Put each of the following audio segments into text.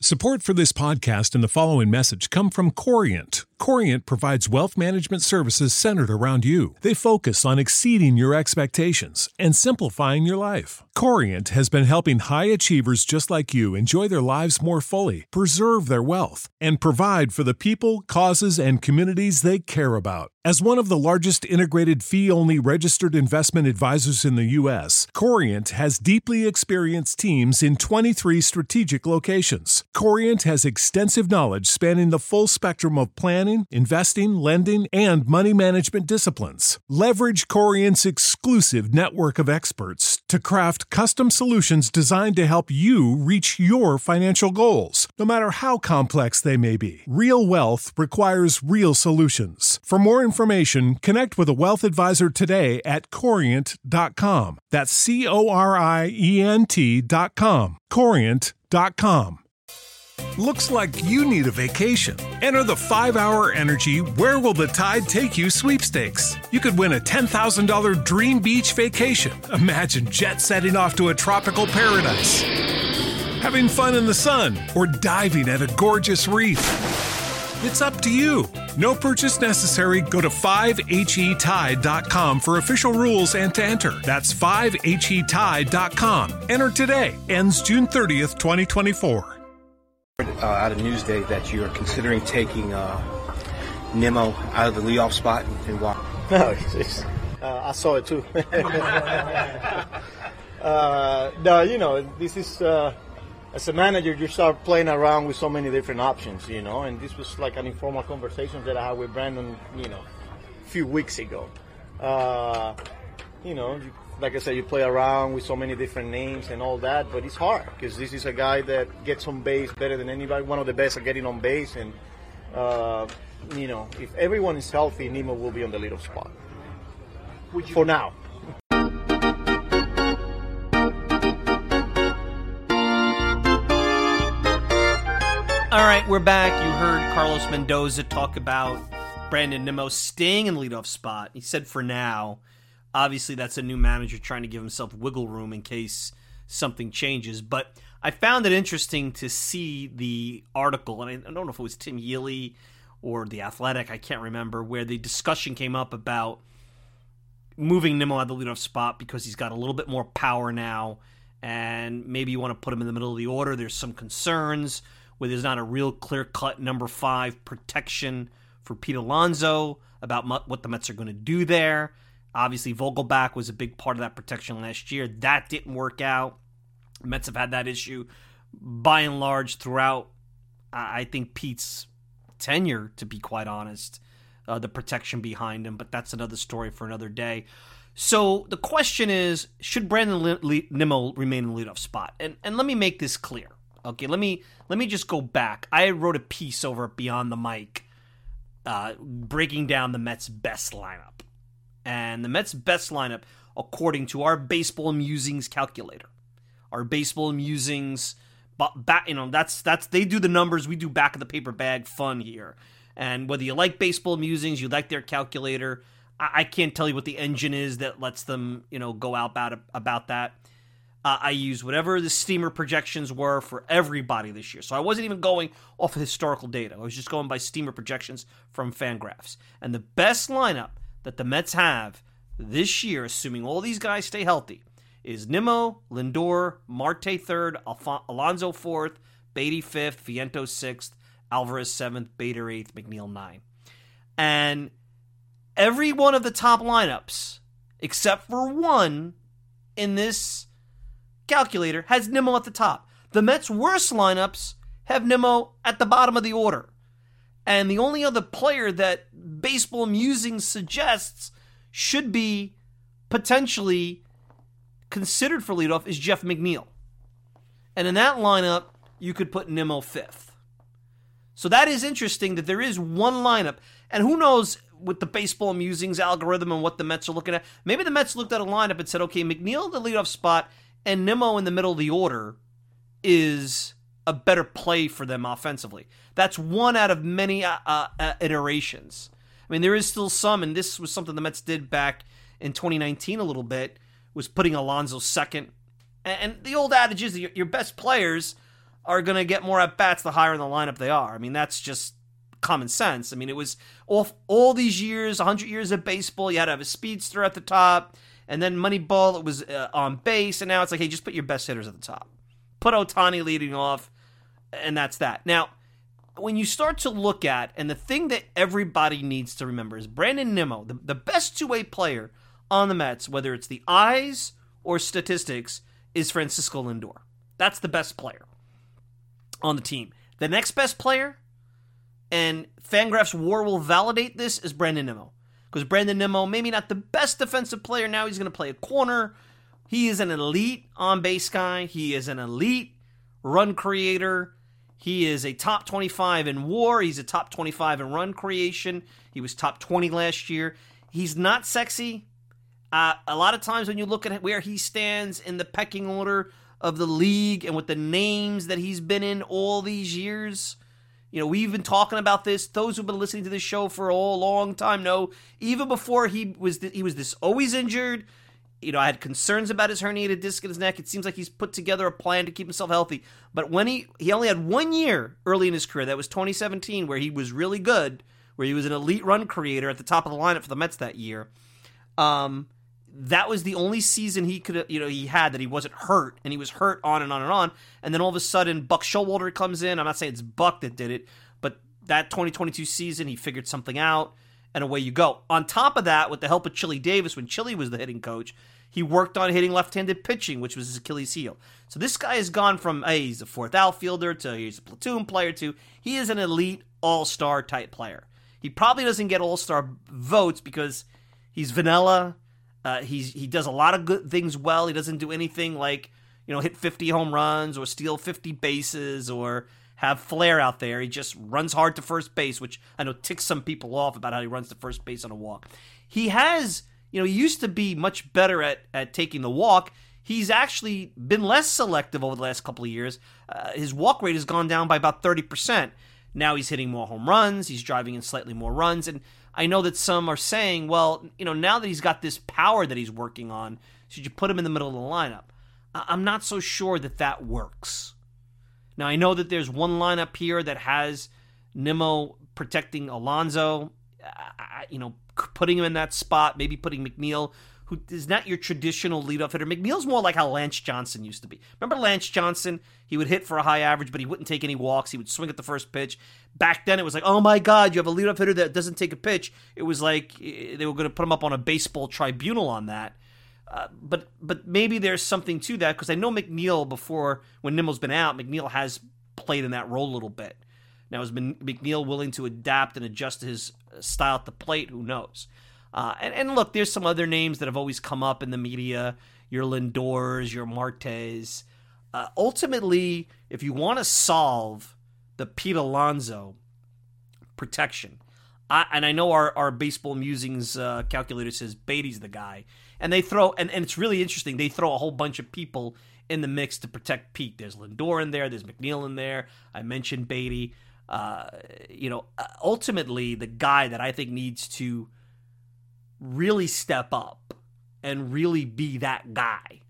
Support for this podcast and the following message come from Corient. Corient provides wealth management services centered around you. They focus on exceeding your expectations and simplifying your life. Corient has been helping high achievers just like you enjoy their lives more fully, preserve their wealth, and provide for the people, causes, and communities they care about. As one of the largest integrated fee-only registered investment advisors in the U.S., Corient has deeply experienced teams in 23 strategic locations. Corient has extensive knowledge spanning the full spectrum of planning, investing, lending, and money management disciplines. Leverage Corient's exclusive network of experts to craft custom solutions designed to help you reach your financial goals, no matter how complex they may be. Real wealth requires real solutions. For more information, connect with a wealth advisor today at Corient.com. That's Corient.com. Corient.com. Looks like you need a vacation. Enter the 5-Hour Energy Where Will the Tide Take You sweepstakes. You could win a $10,000 dream beach vacation. Imagine jet setting off to a tropical paradise, having fun in the sun, or diving at a gorgeous reef. It's up to you. No purchase necessary. Go to 5HETide.com for official rules and to enter. That's 5HETide.com. Enter today. Ends June 30th, 2024. Out of Newsday that you are considering taking Nimmo out of the leadoff spot and walk. No, I saw it too. No, this is as a manager, you start playing around with so many different options, and this was like an informal conversation that I had with Brandon, a few weeks ago. Like I said, you play around with so many different names and all that, but it's hard because this is a guy that gets on base better than anybody, one of the best at getting on base. And, if everyone is healthy, Nimmo will be on the leadoff spot. For now. All right, we're back. You heard Carlos Mendoza talk about Brandon Nimmo staying in the leadoff spot. He said for now. Obviously, that's a new manager trying to give himself wiggle room in case something changes. But I found it interesting to see the article, and I don't know if it was Tim Healy or The Athletic, I can't remember, where the discussion came up about moving Nimmo out of the leadoff spot because he's got a little bit more power now, and maybe you want to put him in the middle of the order. There's some concerns where there's not a real clear-cut number 5 protection for Pete Alonso about what the Mets are going to do there. Obviously, Vogelbach was a big part of that protection last year. That didn't work out. Mets have had that issue by and large throughout, I think, Pete's tenure, to be quite honest, the protection behind him. But that's another story for another day. So the question is, should Brandon Nimmo remain in the leadoff spot? And let me make this clear. Okay, let me just go back. I wrote a piece over at Beyond the Mic breaking down the Mets' best lineup. And the Mets' best lineup, according to our Baseball Musings calculator, our Baseball Musings, that's they do the numbers. We do back of the paper bag fun here. And whether you like Baseball Musings, you like their calculator, I can't tell you what the engine is that lets them, go out about that. I use whatever the steamer projections were for everybody this year. So I wasn't even going off of historical data. I was just going by steamer projections from Fangraphs. And the best lineup that the Mets have this year, assuming all these guys stay healthy, is Nimmo, Lindor, Marte 3rd, Alonso 4th, Beatty 5th, Vientos 6th, Alvarez 7th, Bader 8th, McNeil 9. And every one of the top lineups, except for one in this calculator, has Nimmo at the top. The Mets' worst lineups have Nimmo at the bottom of the order. And the only other player that Baseball Musings suggests should be potentially considered for leadoff is Jeff McNeil. And in that lineup, you could put Nimmo 5th. So that is interesting that there is one lineup. And who knows with the Baseball Musings algorithm and what the Mets are looking at. Maybe the Mets looked at a lineup and said, okay, McNeil in the leadoff spot and Nimmo in the middle of the order is a better play for them offensively. That's one out of many iterations. I mean, there is still some, and this was something the Mets did back in 2019 a little bit, was putting Alonso second. And the old adage is that your best players are going to get more at-bats the higher in the lineup they are. I mean, that's just common sense. I mean, it was all these years, 100 years of baseball, you had to have a speedster at the top, and then Moneyball, it was on base, and now it's like, hey, just put your best hitters at the top. Put Ohtani leading off, and that's that. Now, when you start to look at, and the thing that everybody needs to remember is Brandon Nimmo, the best two-way player on the Mets, whether it's the eyes or statistics, is Francisco Lindor. That's the best player on the team. The next best player, and Fangraphs WAR will validate this, is Brandon Nimmo. Because Brandon Nimmo, maybe not the best defensive player, now he's going to play a corner. He is an elite on-base guy. He is an elite run creator. He is a top 25 in WAR. He's a top 25 in run creation. He was top 20 last year. He's not sexy. A lot of times when you look at where he stands in the pecking order of the league and with the names that he's been in all these years, we've been talking about this. Those who've been listening to this show for a long time know, even before he was this always injured. I had concerns about his herniated disc in his neck. It seems like he's put together a plan to keep himself healthy. But when he only had 1 year early in his career, that was 2017, where he was really good, where he was an elite run creator at the top of the lineup for the Mets that year. That was the only season he could, he had that he wasn't hurt, and he was hurt on and on and on. And then all of a sudden, Buck Showalter comes in. I'm not saying it's Buck that did it, but that 2022 season, he figured something out, and away you go. On top of that, with the help of Chili Davis, when Chili was the hitting coach, he worked on hitting left-handed pitching, which was his Achilles heel. So this guy has gone from, hey, he's a fourth outfielder to he's a platoon player to he is an elite all-star type player. He probably doesn't get all-star votes because he's vanilla. He does a lot of good things well. He doesn't do anything like, hit 50 home runs or steal 50 bases or have flair out there. He just runs hard to first base, which I know ticks some people off about how he runs to first base on a walk. He has, he used to be much better at taking the walk. He's actually been less selective over the last couple of years. His walk rate has gone down by about 30%. Now he's hitting more home runs. He's driving in slightly more runs. And I know that some are saying, well, now that he's got this power that he's working on, should you put him in the middle of the lineup? I'm not so sure that works. Now, I know that there's one lineup here that has Nimmo protecting Alonso, putting him in that spot, maybe putting McNeil, who is not your traditional leadoff hitter. McNeil's more like how Lance Johnson used to be. Remember Lance Johnson? He would hit for a high average, but he wouldn't take any walks. He would swing at the first pitch. Back then, it was like, oh my God, you have a leadoff hitter that doesn't take a pitch. It was like they were going to put him up on a baseball tribunal on that. But maybe there's something to that, because I know McNeil, before, when Nimmo's been out, McNeil has played in that role a little bit. Now, is McNeil willing to adapt and adjust his style at the plate? Who knows? And look, there's some other names that have always come up in the media. Your Lindors, your Martes. Ultimately, if you want to solve the Pete Alonso protection, and I know our baseball musings calculator says Beatty's the guy, and they throw, and it's really interesting, they throw a whole bunch of people in the mix to protect Pete. There's Lindor in there, there's McNeil in there, I mentioned Beatty. Ultimately, the guy that I think needs to really step up and really be that guy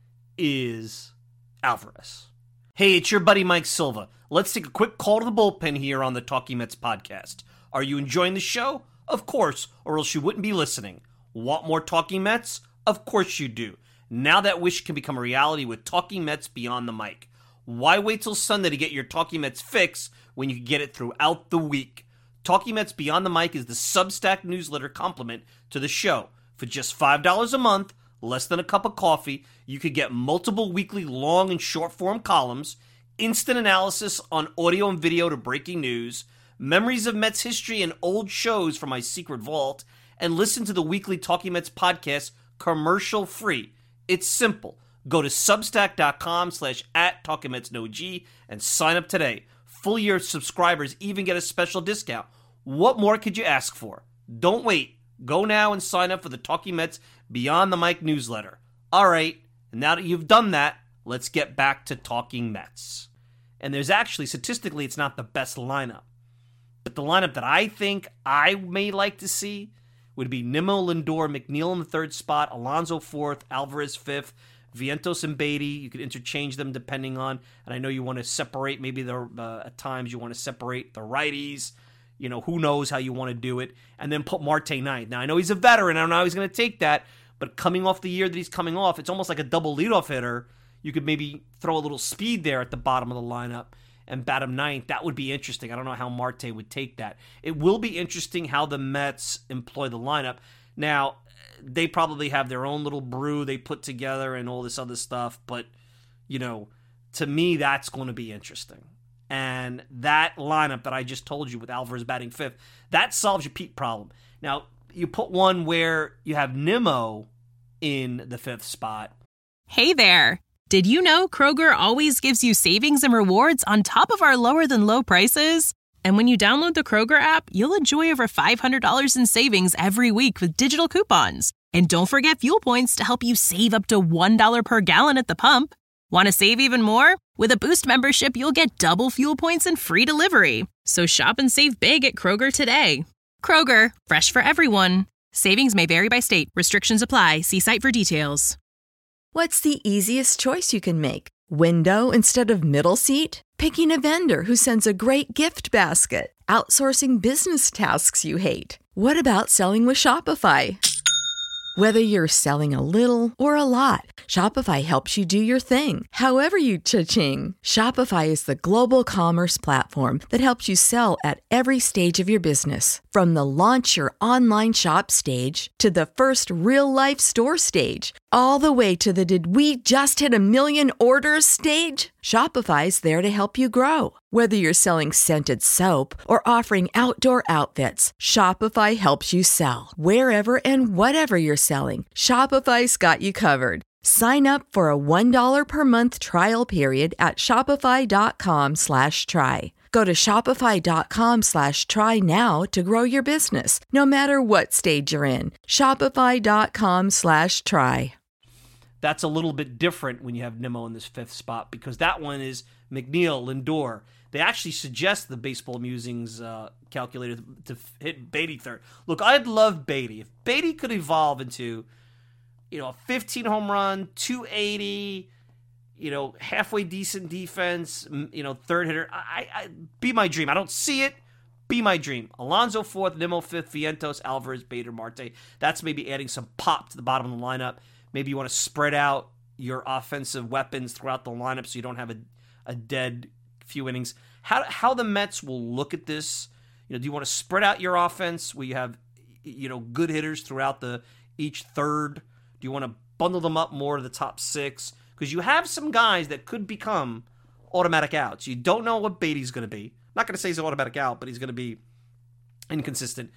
is Alvarez. Hey, it's your buddy Mike Silva. Let's take a quick call to the bullpen here on the Talking Mets podcast. Are you enjoying the show? Of course, or else you wouldn't be listening. Want more Talking Mets? Of course you do. Now that wish can become a reality with Talking Mets Beyond the Mic. Why wait till Sunday to get your Talking Mets fix when you can get it throughout the week? Talking Mets Beyond the Mic is the Substack newsletter complement to the show. For just $5 a month, less than a cup of coffee, you could get multiple weekly long and short form columns, instant analysis on audio and video to breaking news, memories of Mets history and old shows from my secret vault, and listen to the weekly Talking Mets podcast commercial free. It's simple. Go to substack.com/@TalkingMetsNoG and sign up today. Full year subscribers even get a special discount. What more could you ask for? Don't wait. Go now and sign up for the Talking Mets Beyond the Mic newsletter. All right, now that you've done that, let's get back to Talking Mets. And there's actually, statistically, it's not the best lineup. But the lineup that I think I may like to see would be Nimmo, Lindor, McNeil in the third spot, Alonso fourth, Alvarez fifth, Vientos and Beatty, you could interchange them depending on, and I know you want to separate, maybe at times you want to separate the righties. Who knows how you want to do it. And then put Marte ninth. Now, I know he's a veteran. I don't know how he's going to take that. But coming off the year that he's coming off, it's almost like a double leadoff hitter. You could maybe throw a little speed there at the bottom of the lineup and bat him ninth. That would be interesting. I don't know how Marte would take that. It will be interesting how the Mets employ the lineup. Now, they probably have their own little brew they put together and all this other stuff. But, to me, that's going to be interesting. And that lineup that I just told you with Alvarez batting fifth, that solves your peak problem. Now, you put one where you have Nimmo in the fifth spot. Hey there. Did you know Kroger always gives you savings and rewards on top of our lower-than-low prices? And when you download the Kroger app, you'll enjoy over $500 in savings every week with digital coupons. And don't forget fuel points to help you save up to $1 per gallon at the pump. Want to save even more? With a Boost membership, you'll get double fuel points and free delivery. So shop and save big at Kroger today. Kroger, fresh for everyone. Savings may vary by state. Restrictions apply. See site for details. What's the easiest choice you can make? Window instead of middle seat? Picking a vendor who sends a great gift basket? Outsourcing business tasks you hate? What about selling with Shopify? Whether you're selling a little or a lot, Shopify helps you do your thing, however you cha-ching. Shopify is the global commerce platform that helps you sell at every stage of your business. From the launch your online shop stage to the first real-life store stage, all the way to the did we just hit 1 million orders stage. Shopify's there to help you grow. Whether you're selling scented soap or offering outdoor outfits, Shopify helps you sell. Wherever and whatever you're selling, Shopify's got you covered. Sign up for a $1 per month trial period at shopify.com/try. Go to shopify.com/try now to grow your business, no matter what stage you're in. Shopify.com/try. That's a little bit different when you have Nimmo in this fifth spot because that one is McNeil, Lindor. They actually suggest the Baseball Musings calculator to hit Beatty third. Look, I'd love Beatty. If Beatty could evolve into, a 15 home run, 280, halfway decent defense, third hitter, I be my dream. I don't see it. Be my dream. Alonso fourth, Nimmo fifth, Vientos, Alvarez, Bader, Marte. That's maybe adding some pop to the bottom of the lineup. Maybe you want to spread out your offensive weapons throughout the lineup so you don't have a dead few innings. How the Mets will look at this? Do you want to spread out your offense where you have good hitters throughout each third? Do you want to bundle them up more to the top six? Because you have some guys that could become automatic outs. You don't know what Beatty's going to be. I'm not going to say he's an automatic out, but he's going to be inconsistent.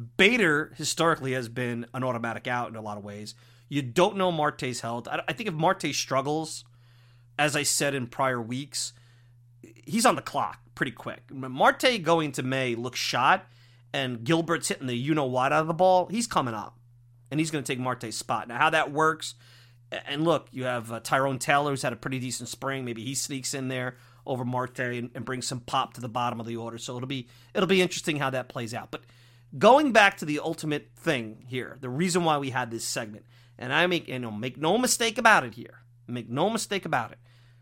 Bader historically has been an automatic out in a lot of ways. You don't know Marte's health. I think if Marte struggles, as I said in prior weeks, he's on the clock pretty quick. Marte going to May looks shot, and Gilbert's hitting the you-know-what out of the ball. He's coming up, and he's going to take Marte's spot. Now, how that works, and look, you have Tyrone Taylor, who's had a pretty decent spring. Maybe he sneaks in there over Marte and brings some pop to the bottom of the order. So it'll be interesting how that plays out. But going back to the ultimate thing here, the reason why we had this segment, and I make no mistake about it here. Make no mistake about it.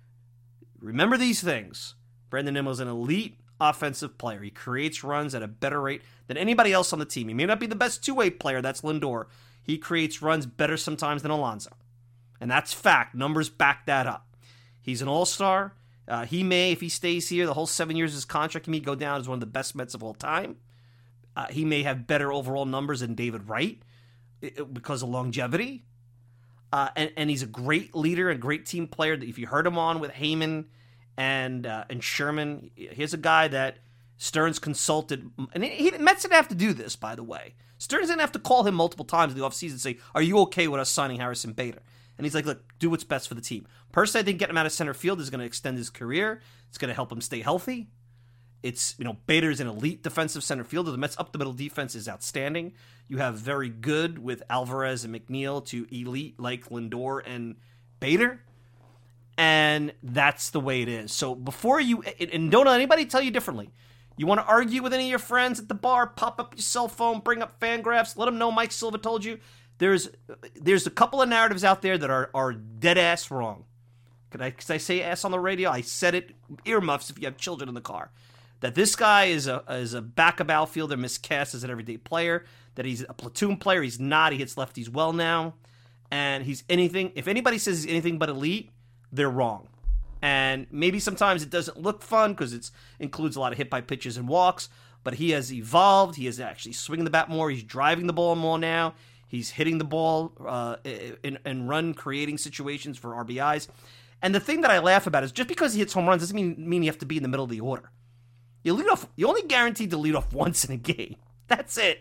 Remember these things. Brandon Nimmo's an elite offensive player. He creates runs at a better rate than anybody else on the team. He may not be the best two-way player. That's Lindor. He creates runs better sometimes than Alonso. And that's fact. Numbers back that up. He's an all-star. He may, if he stays here, the whole 7 years of his contract, he may go down as one of the best Mets of all time. He may have better overall numbers than David Wright because of longevity. And he's a great leader and great team player. That if you heard him on with Heyman and Sherman, here's a guy that Stearns consulted. And Mets didn't have to do this, by the way. Stearns didn't have to call him multiple times in the offseason and say, are you okay with us signing Harrison Bader? And he's like, look, do what's best for the team. Personally, I think getting him out of center field is going to extend his career. It's going to help him stay healthy. It's, Bader's an elite defensive center fielder. The Mets up-the-middle defense is outstanding. You have very good with Alvarez and McNeil to elite like Lindor and Bader. And that's the way it is. So before you, and don't let anybody tell you differently. You want to argue with any of your friends at the bar, pop up your cell phone, bring up Fangraphs, let them know Mike Silva told you. there's a couple of narratives out there that are dead ass wrong. Could I say ass on the radio? I said it. Earmuffs if you have children in the car. That this guy is a backup outfielder miscast as an everyday player. That he's a platoon player. He's not. He hits lefties well now. And he's anything. If anybody says he's anything but elite, they're wrong. And maybe sometimes it doesn't look fun because it includes a lot of hit by pitches and walks. But he has evolved. He is actually swinging the bat more. He's driving the ball more now. He's hitting the ball in run creating situations for RBIs. And the thing that I laugh about is just because he hits home runs doesn't mean you have to be in the middle of the order. You only guaranteed to lead off once in a game. That's it.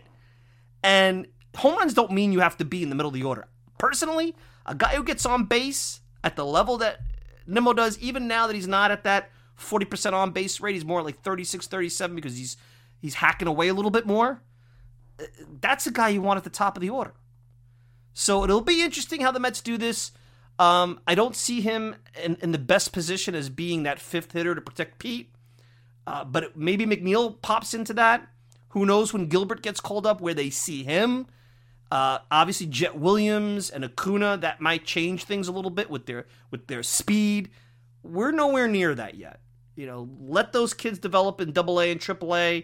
And home runs don't mean you have to be in the middle of the order. Personally, a guy who gets on base at the level that Nimmo does, even now that he's not at that 40% on base rate, he's more like 36, 37 because he's hacking away a little bit more. That's a guy you want at the top of the order. So it'll be interesting how the Mets do this. I don't see him in the best position as being that fifth hitter to protect Pete. But maybe McNeil pops into that. Who knows when Gilbert gets called up where they see him. Obviously, Jet Williams and Acuna, that might change things a little bit with their speed. We're nowhere near that yet. Let those kids develop in AA and AAA,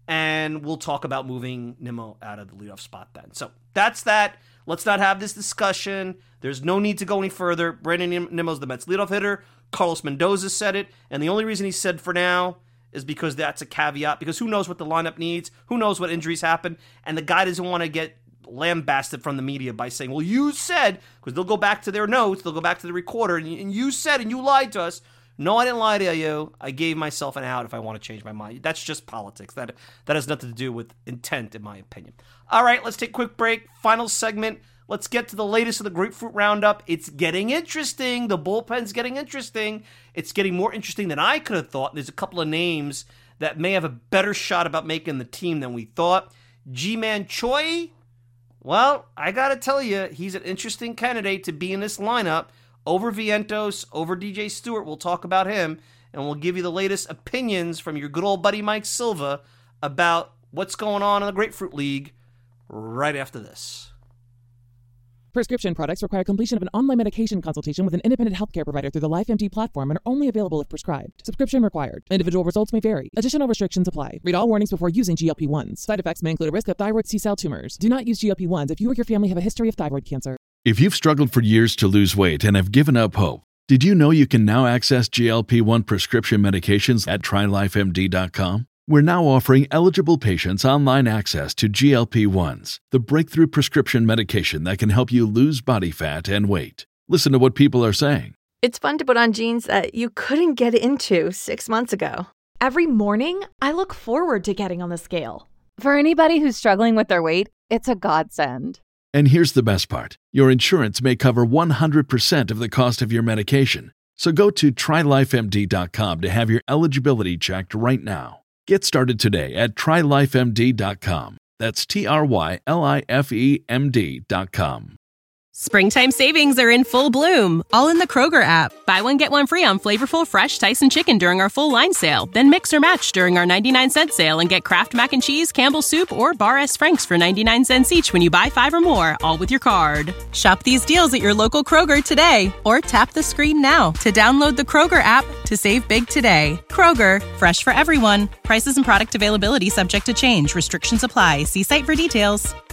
and we'll talk about moving Nimmo out of the leadoff spot then. So that's that. Let's not have this discussion. There's no need to go any further. Brandon Nimmo's the Mets leadoff hitter. Carlos Mendoza said it, and the only reason he said for now is because that's a caveat, because who knows what the lineup needs, who knows what injuries happen, and the guy doesn't want to get lambasted from the media by saying, well, you said, because they'll go back to their notes, they'll go back to the recorder, and you said, and you lied to us. No, I didn't lie to you. I gave myself an out if I want to change my mind. That's just politics. That has nothing to do with intent, in my opinion. All right, let's take a quick break. Final segment. Let's get to the latest of the Grapefruit Roundup. It's getting interesting. The bullpen's getting interesting. It's getting more interesting than I could have thought. There's a couple of names that may have a better shot about making the team than we thought. Ji-Man Choi, well, I got to tell you, he's an interesting candidate to be in this lineup. Over Vientos, over DJ Stewart. We'll talk about him, and we'll give you the latest opinions from your good old buddy Mike Silva about what's going on in the Grapefruit League right after this. Prescription products require completion of an online medication consultation with an independent healthcare provider through the LifeMD platform and are only available if prescribed. Subscription required. Individual results may vary. Additional restrictions apply. Read all warnings before using GLP-1s. Side effects may include a risk of thyroid C-cell tumors. Do not use GLP-1s if you or your family have a history of thyroid cancer. If you've struggled for years to lose weight and have given up hope, did you know you can now access GLP-1 prescription medications at TryLifeMD.com? We're now offering eligible patients online access to GLP-1s, the breakthrough prescription medication that can help you lose body fat and weight. Listen to what people are saying. It's fun to put on jeans that you couldn't get into 6 months ago. Every morning, I look forward to getting on the scale. For anybody who's struggling with their weight, it's a godsend. And here's the best part. Your insurance may cover 100% of the cost of your medication. So go to TryLifeMD.com to have your eligibility checked right now. Get started today at TryLifeMD.com. That's TryLifeMD.com. Springtime savings are in full bloom, all in the Kroger app. Buy one, get one free on flavorful, fresh Tyson chicken during our full line sale. Then mix or match during our 99-cent sale and get Kraft Mac and Cheese, Campbell's Soup, or Bar S. Frank's for 99 cents each when you buy 5 or more, all with your card. Shop these deals at your local Kroger today, or tap the screen now to download the Kroger app to save big today. Kroger, fresh for everyone. Prices and product availability subject to change. Restrictions apply. See site for details.